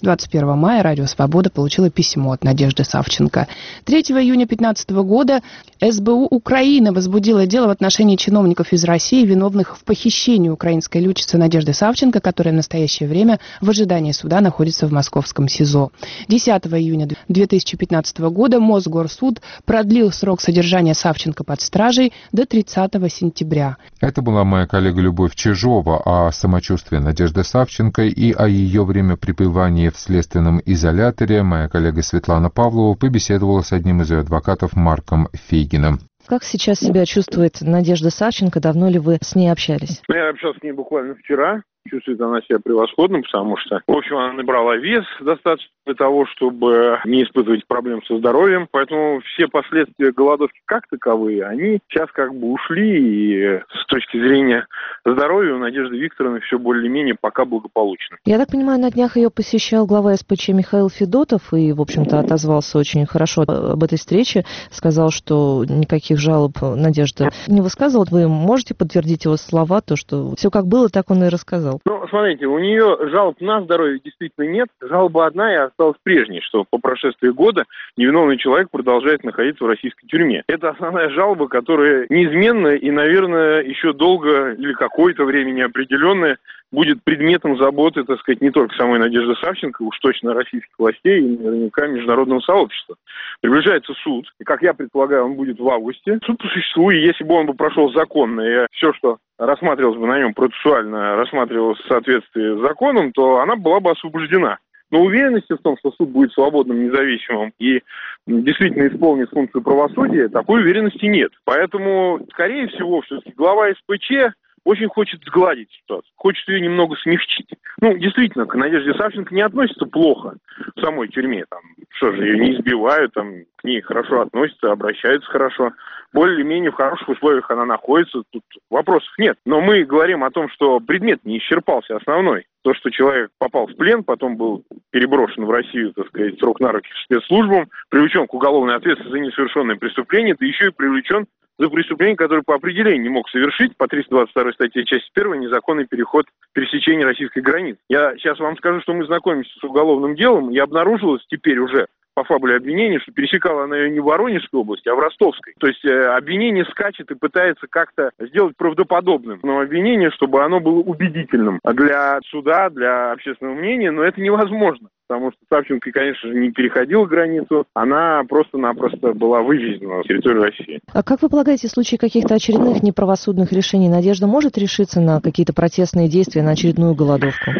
21 мая Радио Свобода получила письмо от Надежды Савченко. 3 июня 2015 года СБУ Украины возбудила дело в отношении чиновников из России, виновных в похищении украинской летчицы Надежды Савченко, которая в настоящее время в ожидании суда находится в московском СИЗО. 10 июня 2015 года Мосгорсуд продлил срок содержания Савченко под стражей до 30 сентября. Это была моя коллега Любовь Чижова о самочувствии Надежды Савченко и о ее время пребывания в следственном изоляторе. Моя коллега Светлана Павлова побеседовала с одним из ее адвокатов Марком Фейгином. Как сейчас себя чувствует Надежда Савченко? Давно ли вы с ней общались? Я общался с ней буквально вчера. Чувствует она себя превосходно, потому что, в общем, она набрала вес достаточно для того, чтобы не испытывать проблем со здоровьем. Поэтому все последствия голодовки как таковые, они сейчас как бы ушли. И с точки зрения здоровья у Надежды Викторовны все более-менее пока благополучно. Я так понимаю, на днях ее посещал глава СПЧ Михаил Федотов и, в общем-то, отозвался очень хорошо об этой встрече. Сказал, что никаких жалоб Надежда не высказывала. Вы можете подтвердить его слова, то, что все как было, так он и рассказал? Ну, смотрите, у нее жалоб на здоровье действительно нет. Жалоба одна и осталась прежней, что по прошествии года невиновный человек продолжает находиться в российской тюрьме. Это основная жалоба, которая неизменна и, наверное, еще долго или какое-то время неопределенное будет предметом заботы, так сказать, не только самой Надежды Савченко, уж точно российских властей и наверняка международного сообщества. Приближается суд, и, как я предполагаю, он будет в августе. Суд по существу, и если бы он бы прошел законно, и все, что рассматривалось бы на нем процессуально, рассматривалось в соответствии с законом, то она была бы освобождена. Но уверенности в том, что суд будет свободным, независимым и действительно исполнит функцию правосудия, такой уверенности нет. Поэтому, скорее всего, все-таки глава СПЧ очень хочет сгладить ситуацию, хочет ее немного смягчить. Ну, действительно, к Надежде Савченко не относятся плохо в самой тюрьме. Там, что же, ее не избивают, там, к ней хорошо относятся, обращаются хорошо. Более-менее в хороших условиях она находится, тут вопросов нет. Но мы говорим о том, что предмет не исчерпался основной. То, что человек попал в плен, потом был переброшен в Россию, так сказать, с рук на руки спецслужбам, привлечен к уголовной ответственности за несовершенное преступление, да еще и привлечен за преступление, которое по определению не мог совершить, по 322 статье, часть 1, незаконный переход, пересечение российской границы. Я сейчас вам скажу, что мы знакомимся с уголовным делом, и обнаружилось теперь уже по фабуле обвинения, что пересекала она ее не в Воронежской области, а в Ростовской. То есть обвинение скачет и пытается как-то сделать правдоподобным. Но обвинение, чтобы оно было убедительным для суда, для общественного мнения, но это невозможно. Потому что Савченко, конечно же, не переходила границу, она просто-напросто была вывезена на территорию России. А как вы полагаете, в случае каких-то очередных неправосудных решений Надежда может решиться на какие-то протестные действия, на очередную голодовку?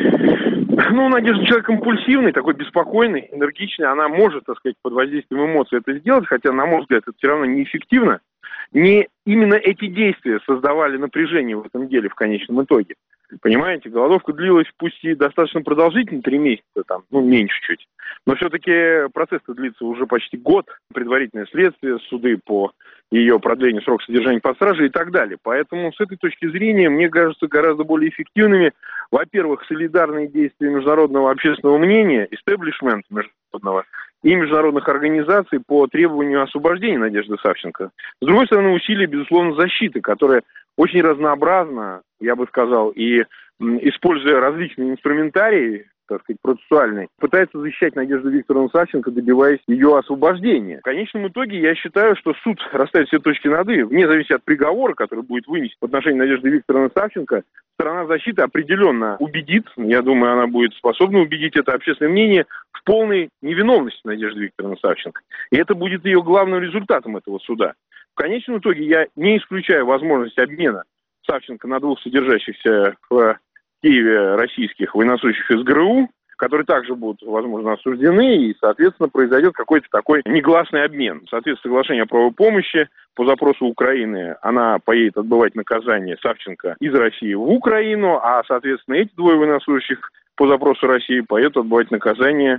Ну, Надежда человек импульсивный, такой беспокойный, энергичный. Она может, так сказать, под воздействием эмоций это сделать, хотя, на мой взгляд, это все равно неэффективно. Не именно эти действия создавали напряжение в этом деле в конечном итоге. Понимаете, голодовка длилась пусть и достаточно продолжительно, 3 месяца, там, ну, меньше чуть. Но все-таки процесс-то длится уже почти год. Предварительное следствие, суды по ее продлению срока содержания под стражей и так далее. Поэтому с этой точки зрения, мне кажется, гораздо более эффективными, во-первых, солидарные действия международного общественного мнения, истеблишмента международного, и международных организаций по требованию освобождения Надежды Савченко. С другой стороны, усилия, безусловно, защиты, которая очень разнообразна, я бы сказал, и используя различные инструментарии, так сказать, процессуальный, пытается защищать Надежду Викторовну Савченко, добиваясь ее освобождения. В конечном итоге я считаю, что суд расставит все точки над «и», вне зависимости от приговора, который будет вынесен в отношении Надежды Викторовны Савченко, сторона защиты определенно убедит, я думаю, она будет способна убедить это общественное мнение в полной невиновности Надежды Викторовны Савченко. И это будет ее главным результатом этого суда. В конечном итоге я не исключаю возможность обмена Савченко на 2 содержащихся в Киеве российских военнослужащих из ГРУ, которые также будут, возможно, осуждены, и, соответственно, произойдет какой-то такой негласный обмен. Соответственно, соглашение о правовой помощи по запросу Украины, она поедет отбывать наказание Савченко из России в Украину, а, соответственно, эти 2 военнослужащих по запросу России поедут отбывать наказание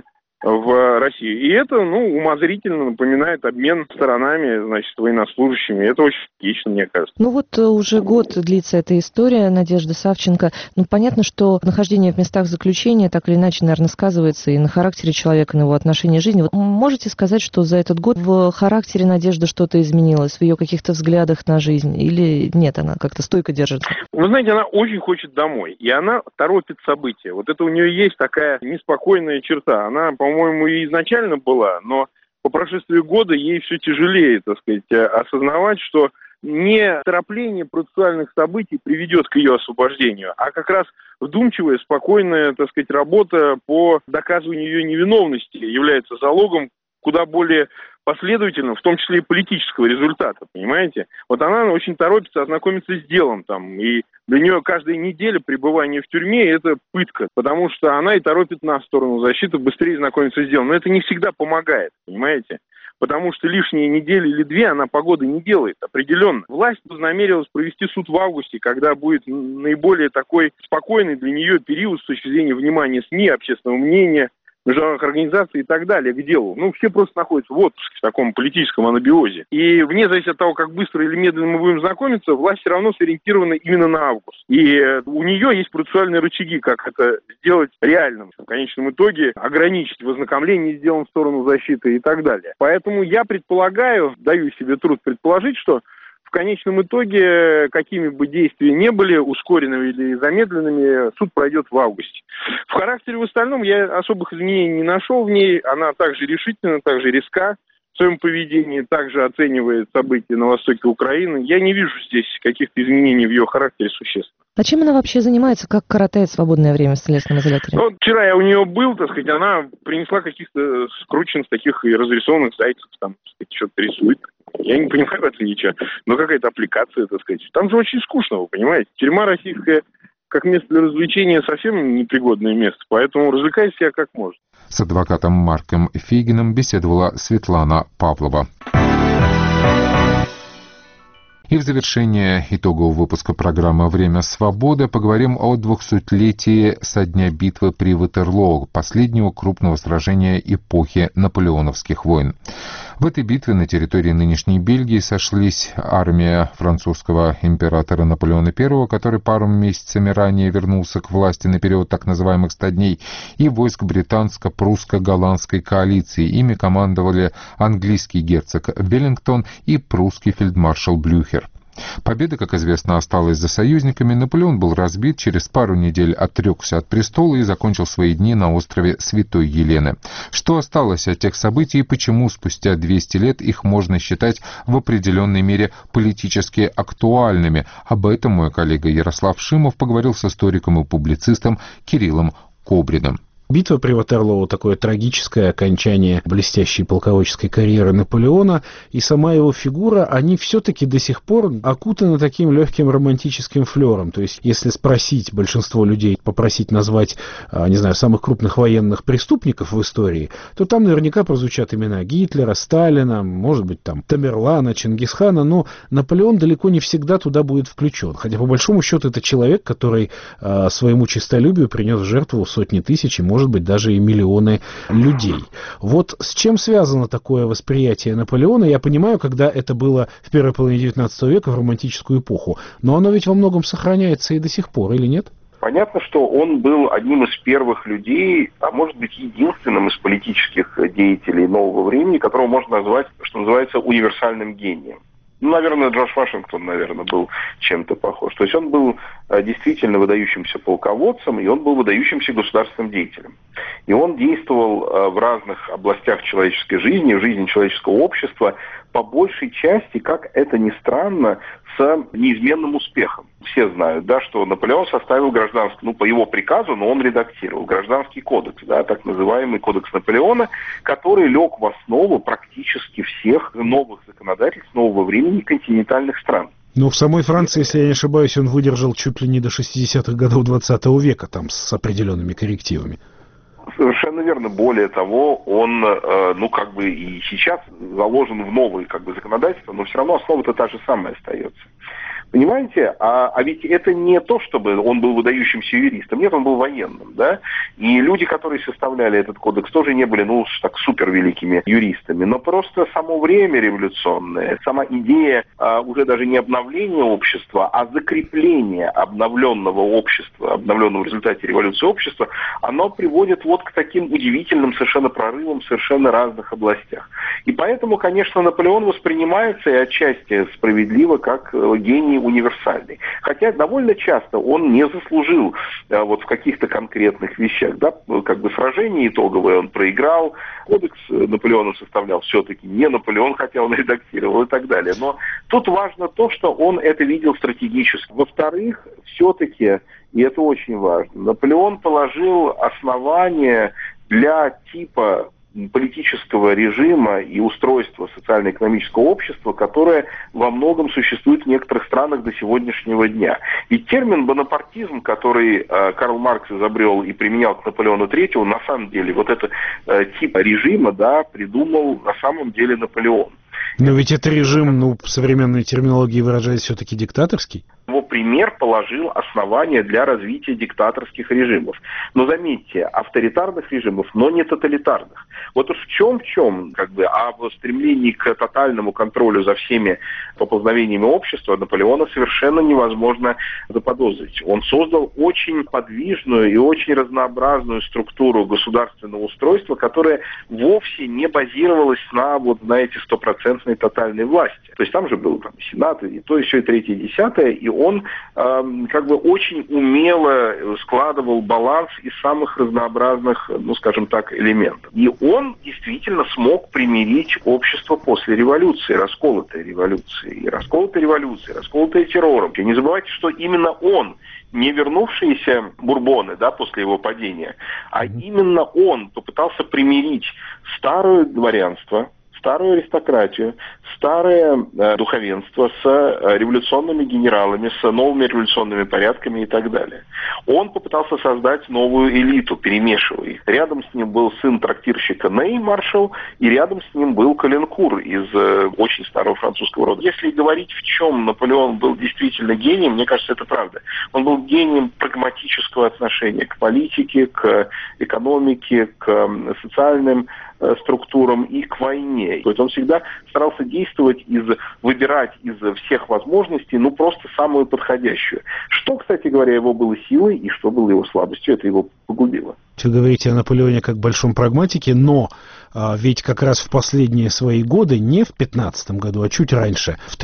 в России. И это, умозрительно напоминает обмен сторонами, значит, военнослужащими. Это очень логично, мне кажется. Ну вот уже год длится эта история Надежды Савченко. Ну, понятно, что нахождение в местах заключения так или иначе, наверное, сказывается и на характере человека, на его отношении к жизни. Вот можете сказать, что за этот год в характере Надежды что-то изменилось, в ее каких-то взглядах на жизнь? Или нет, она как-то стойко держится? Вы знаете, она очень хочет домой, и она торопит события. Вот это у нее есть такая неспокойная черта. Она, по-моему, и изначально была, но по прошествии года ей все тяжелее, так сказать, осознавать, что не торопление процессуальных событий приведет к ее освобождению, а как раз вдумчивая, спокойная, так сказать, работа по доказыванию ее невиновности является залогом куда более последовательным, в том числе и политического результата, понимаете? Вот она очень торопится ознакомиться с делом там, и для нее каждая неделя пребывания в тюрьме – это пытка, потому что она и торопит нас в сторону защиты быстрее знакомиться с делом. Но это не всегда помогает, понимаете? Потому что лишние недели или 2 она погоды не делает, определенно. Власть вознамерилась провести суд в августе, когда будет наиболее такой спокойный для нее период с точки зрения внимания СМИ, общественного мнения, международных организаций и так далее к делу. Все просто находятся в отпуске, в таком политическом анабиозе. И вне зависимости от того, как быстро или медленно мы будем знакомиться, власть все равно сориентирована именно на август. И у нее есть процессуальные рычаги, как это сделать реальным. В конечном итоге ограничить вознакомление сделан в сторону защиты и так далее. Поэтому я предполагаю, даю себе труд предположить, что в конечном итоге, какими бы действия ни были, ускоренными или замедленными, суд пройдет в августе. В характере в остальном я особых изменений не нашел в ней. Она также решительна, также резка в своем поведении, также оценивает события на востоке Украины. Я не вижу здесь каких-то изменений в ее характере существенных. А чем она вообще занимается? Как коротает свободное время в следственном изоляторе? Вот вчера я у нее был, так сказать, она принесла каких-то скрученных таких и разрисованных зайцев, там, так сказать, что-то рисует. Я не понимаю в этом ничего. Но какая-то аппликация, так сказать. Там же очень скучно, вы понимаете. Тюрьма российская, как место для развлечения, совсем непригодное место. Поэтому развлекайся себя как можно. С адвокатом Марком Фейгиным беседовала Светлана Павлова. И в завершение итогового выпуска программы «Время свободы» поговорим о 200-летии со дня битвы при Ватерлоо, последнего крупного сражения эпохи наполеоновских войн. В этой битве на территории нынешней Бельгии сошлись армия французского императора Наполеона I, который пару месяцами ранее вернулся к власти на период так называемых 100 дней, и войск британско-прусско-голландской коалиции. Ими командовали английский герцог Веллингтон и прусский фельдмаршал Блюхер. Победа, как известно, осталась за союзниками. Наполеон был разбит, через пару недель отрекся от престола и закончил свои дни на острове Святой Елены. Что осталось от тех событий и почему спустя 200 лет их можно считать в определенной мере политически актуальными? Об этом мой коллега Ярослав Шимов поговорил с историком и публицистом Кириллом Кобриным. Битва при Ватерлоо — такое трагическое окончание блестящей полководческой карьеры Наполеона, и сама его фигура, они все-таки до сих пор окутаны таким легким романтическим флером. То есть, если спросить большинство людей, попросить назвать, не знаю, самых крупных военных преступников в истории, то там наверняка прозвучат имена Гитлера, Сталина, может быть, там Тамерлана, Чингисхана, но Наполеон далеко не всегда туда будет включен. Хотя, по большому счету, это человек, который своему честолюбию принес в жертву сотни тысяч, может быть, даже и миллионы людей. Вот с чем связано такое восприятие Наполеона? Я понимаю, когда это было в первой половине 19 века, в романтическую эпоху, но оно ведь во многом сохраняется и до сих пор, или нет? Понятно, что он был одним из первых людей, а может быть единственным из политических деятелей нового времени, которого можно назвать, что называется, универсальным гением. Ну, наверное, Джордж Вашингтон, был чем-то похож. То есть он был действительно выдающимся полководцем, и он был выдающимся государственным деятелем. И он действовал в разных областях человеческой жизни, в жизни человеческого общества, по большей части, как это ни странно, с неизменным успехом. Все знают, да, что Наполеон составил гражданский, по его приказу, но он редактировал гражданский кодекс, да, так называемый кодекс Наполеона, который лег в основу практически всех новых законодательств нового времени континентальных стран. Но в самой Франции, если я не ошибаюсь, он выдержал чуть ли не до 60-х годов 20 века, там, с определенными коррективами. Совершенно верно. Более того, он, и сейчас заложен в новые, законодательства, но все равно основа-то та же самая остается. Понимаете? А ведь это не то, чтобы он был выдающимся юристом. Нет, он был военным, да? И люди, которые составляли этот кодекс, тоже не были, так супер великими юристами. Но просто само время революционное, сама идея уже даже не обновления общества, а закрепления обновленного общества, обновленного в результате революции общества, оно приводит вот к таким удивительным совершенно прорывам в совершенно разных областях. И поэтому, конечно, Наполеон воспринимается и отчасти справедливо как гений универсальный. Хотя довольно часто он не заслужил в каких-то конкретных вещах. Да? Сражение итоговое он проиграл, кодекс Наполеона составлял все-таки не Наполеон, хотя он редактировал и так далее. Но тут важно то, что он это видел стратегически. Во-вторых, все-таки, и это очень важно, Наполеон положил основания для типа политического режима и устройства социально-экономического общества, которое во многом существует в некоторых странах до сегодняшнего дня. Ведь термин «бонапартизм», который Карл Маркс изобрел и применял к Наполеону III, на самом деле вот это тип режима, да, придумал на самом деле Наполеон. Но ведь это режим, в современной терминологии выражаясь, все-таки диктаторский. Его пример положил основания для развития диктаторских режимов. Но заметьте, авторитарных режимов, но не тоталитарных. Вот уж в чем, а в стремлении к тотальному контролю за всеми поползновениями общества Наполеона совершенно невозможно заподозрить. Он создал очень подвижную и очень разнообразную структуру государственного устройства, которая вовсе не базировалась на, стопроцентной тотальной власти. То есть там же был Сенат, и то, еще и третье, и десятое, и он очень умело складывал баланс из самых разнообразных, элементов. И он действительно смог примирить общество после революции, расколотой революции, расколотой террором. И не забывайте, что именно он, не вернувшиеся бурбоны, да, после его падения, а именно он попытался примирить старое дворянство, старую аристократию, старое духовенство с революционными генералами, с новыми революционными порядками и так далее. Он попытался создать новую элиту, перемешивая их. Рядом с ним был сын трактирщика Ней, маршал, и рядом с ним был Каленкур из очень старого французского рода. Если говорить, в чем Наполеон был действительно гением, мне кажется, это правда. Он был гением прагматического отношения к политике, к экономике, к социальным структурам и к войне. То есть он всегда старался действовать, выбирать из всех возможностей, просто самую подходящую. Что, кстати говоря, его было силой и что было его слабостью, это его погубило. Вы говорите о Наполеоне как большом прагматике, но ведь как раз в последние свои годы, не в 15 году, а чуть раньше, в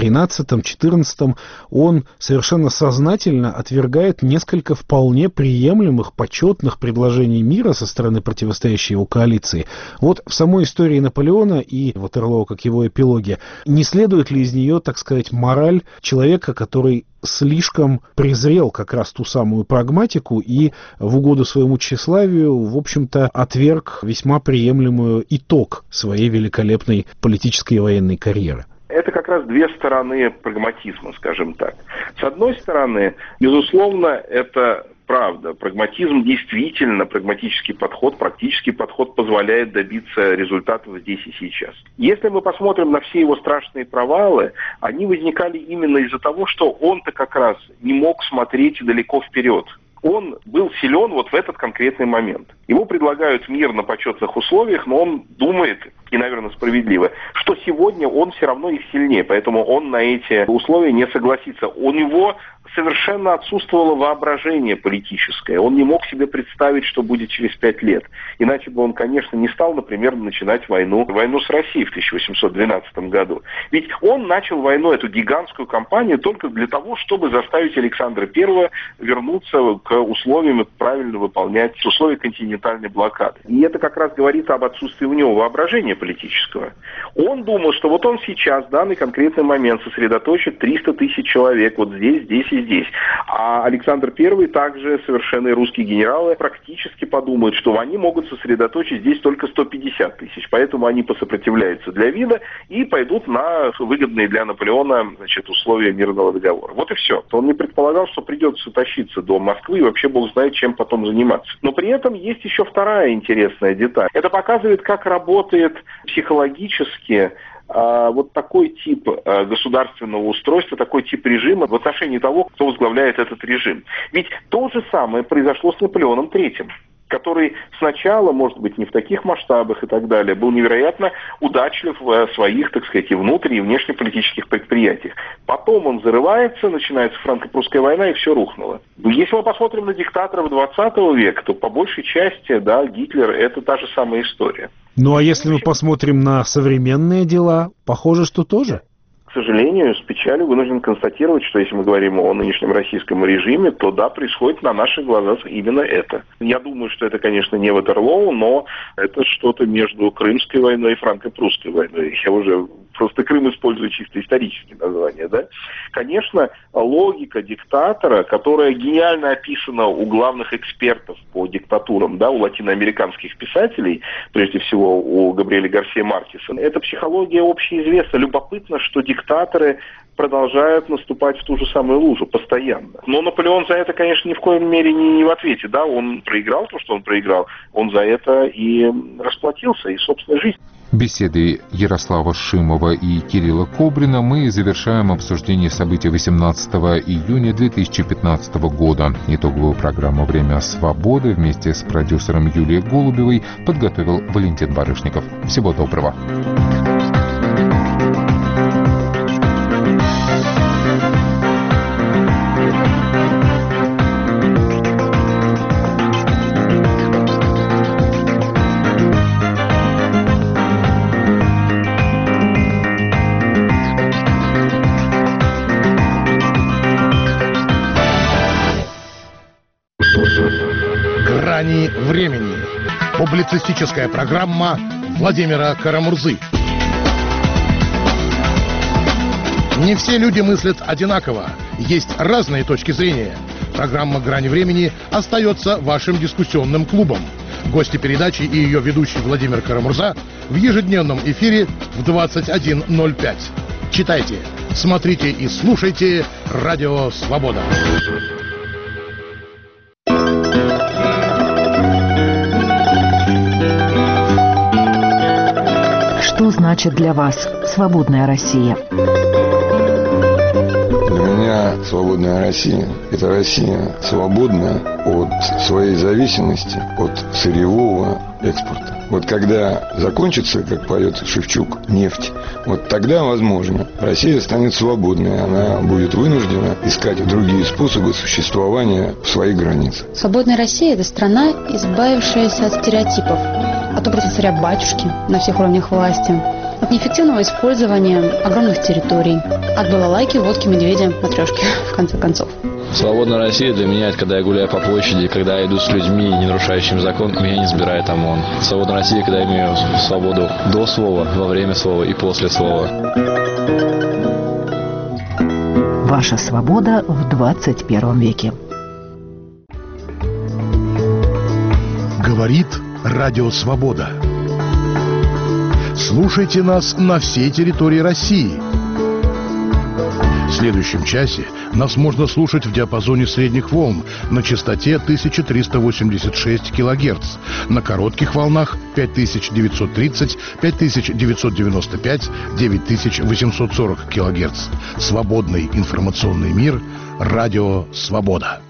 13-14, он совершенно сознательно отвергает несколько вполне приемлемых, почетных предложений мира со стороны противостоящей его коалиции. Вот в самой истории Наполеона и Ватерлоо, как его эпилоге, не следует ли из нее, так сказать, мораль человека, который слишком презрел как раз ту самую прагматику и в угоду своему тщеславию, в общем-то, отверг весьма приемлемый итог своей великолепной политической и военной карьеры? Это как раз две стороны прагматизма, скажем так. С одной стороны, безусловно, это правда. Прагматизм действительно, прагматический подход, практический подход позволяет добиться результатов здесь и сейчас. Если мы посмотрим на все его страшные провалы, они возникали именно из-за того, что он-то как раз не мог смотреть далеко вперед. Он был силен вот в этот конкретный момент. Ему предлагают мир на почетных условиях, но он думает, и, наверное, справедливо, что сегодня он все равно их сильнее, поэтому он на эти условия не согласится. У него совершенно отсутствовало воображение политическое. Он не мог себе представить, что будет через 5 лет. Иначе бы он, конечно, не стал, например, начинать войну с Россией в 1812 году. Ведь он начал войну, эту гигантскую кампанию, только для того, чтобы заставить Александра I вернуться к условиям и правильно выполнять условия континентальной блокады. И это как раз говорит об отсутствии у него воображения политического. Он думал, что вот он сейчас, в данный конкретный момент, сосредоточит 300 тысяч человек вот здесь и здесь. А Александр I, также совершенно русские генералы, практически подумают, что они могут сосредоточить здесь только 150 тысяч. Поэтому они посопротивляются для вида и пойдут на выгодные для Наполеона, условия мирного договора. Вот и все. Он не предполагал, что придется тащиться до Москвы и вообще бог знает, чем потом заниматься. Но при этом есть еще вторая интересная деталь. Это показывает, как работает психологически вот такой тип государственного устройства, такой тип режима в отношении того, кто возглавляет этот режим. Ведь то же самое произошло с Наполеоном III, который сначала, может быть, не в таких масштабах и так далее, был невероятно удачлив в своих, так сказать, и внутренних, и внешнеполитических предприятиях. Потом он зарывается, начинается франко-прусская война, и все рухнуло. Если мы посмотрим на диктаторов 20 века, то по большей части, да, Гитлер – это та же самая история. Ну, а если мы посмотрим на современные дела, похоже, что тоже? К сожалению, с печалью вынужден констатировать, что если мы говорим о нынешнем российском режиме, то да, происходит на наших глазах именно это. Я думаю, что это, конечно, не Ватерлоо, но это что-то между Крымской войной и франко-прусской войной. Я уже просто Крым использую чисто исторические названия, да. Конечно, логика диктатора, которая гениально описана у главных экспертов по диктатурам, да, у латиноамериканских писателей, прежде всего у Габриэля Гарсия Маркеса, эта психология общеизвестна. Любопытно, что диктаторы продолжают наступать в ту же самую лужу постоянно. Но Наполеон за это, конечно, ни в коем мере не в ответе. Да, он проиграл то, что он проиграл. Он за это и расплатился, и собственной жизнью. Беседой Ярослава Шимова и Кирилла Кобрина мы завершаем обсуждение событий 18 июня 2015 года. Итоговую программу «Время свободы» вместе с продюсером Юлией Голубевой подготовил Валентин Барышников. Всего доброго. «Грани времени». Публицистическая программа Владимира Карамурзы. Не все люди мыслят одинаково. Есть разные точки зрения. Программа «Грани времени» остается вашим дискуссионным клубом. Гости передачи и ее ведущий Владимир Карамурза в ежедневном эфире в 21:05. Читайте, смотрите и слушайте «Радио Свобода». Что значит для вас свободная Россия? Для меня свободная Россия – это Россия свободная от своей зависимости от сырьевого экспорта. Вот когда закончится, как поет Шевчук, нефть, вот тогда, возможно, Россия станет свободной. Она будет вынуждена искать другие способы существования в своих границах. Свободная Россия – это страна, избавившаяся от стереотипов, от образа царя-батюшки на всех уровнях власти, от неэффективного использования огромных территорий, от балалайки, водки, медведя, матрешки, в конце концов. Свободная Россия для меня – это когда я гуляю по площади, когда я иду с людьми, не нарушающими закон, меня не забирает ОМОН. Свободная Россия, когда я имею свободу до слова, во время слова и после слова. Ваша свобода в 21 веке. Говорит Радио Свобода. Слушайте нас на всей территории России. В следующем часе нас можно слушать в диапазоне средних волн на частоте 1386 кГц, на коротких волнах 5930, 5995, 9840 кГц. Свободный информационный мир. Радио Свобода.